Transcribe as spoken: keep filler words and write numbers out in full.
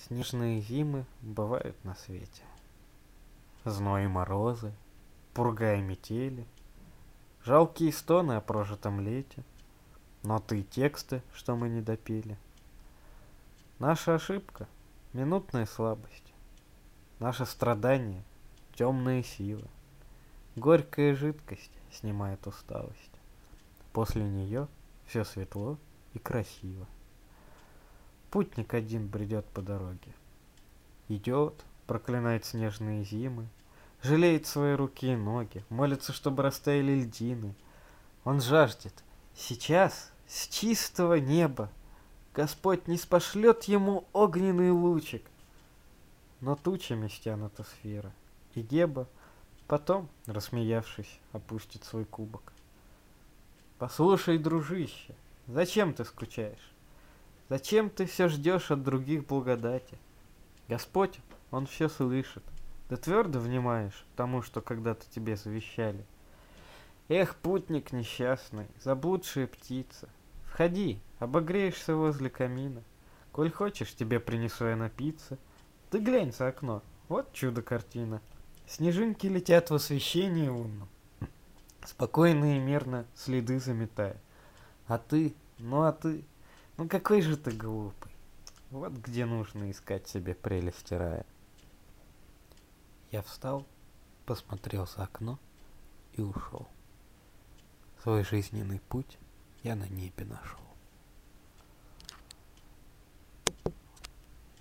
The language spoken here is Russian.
Снежные зимы бывают на свете. Зной и морозы, пурга и метели, жалкие стоны о прожитом лете, ноты и тексты, что мы не допели. Наша ошибка — минутная слабость, наше страдание — темные силы. Горькая жидкость снимает усталость. После нее все светло и красиво. Путник один бредет по дороге. Идет, проклинает снежные зимы, жалеет свои руки и ноги, молится, чтобы растаяли льдины. Он жаждет сейчас с чистого неба Господь ниспошлет ему огненный лучик. Но тучами стянута сфера, и Геба потом, рассмеявшись, опустит свой кубок. Послушай, дружище, зачем ты скучаешь? Зачем ты все ждешь от других благодати? Господь, Он все слышит. Ты твердо внимаешь тому, что когда-то тебе завещали. Эх, путник несчастный, заблудшая птица, входи, обогреешься возле камина. Коль хочешь, тебе принесу я напиться. Ты глянь за окно, вот чудо-картина. Снежинки летят в освещении лунном, спокойно и мирно следы заметая. А ты, ну а ты, ну какой же ты глупый. Вот где нужно искать себе прелести рая. Я встал, посмотрел за окно и ушел. Свой жизненный путь я на небе нашел.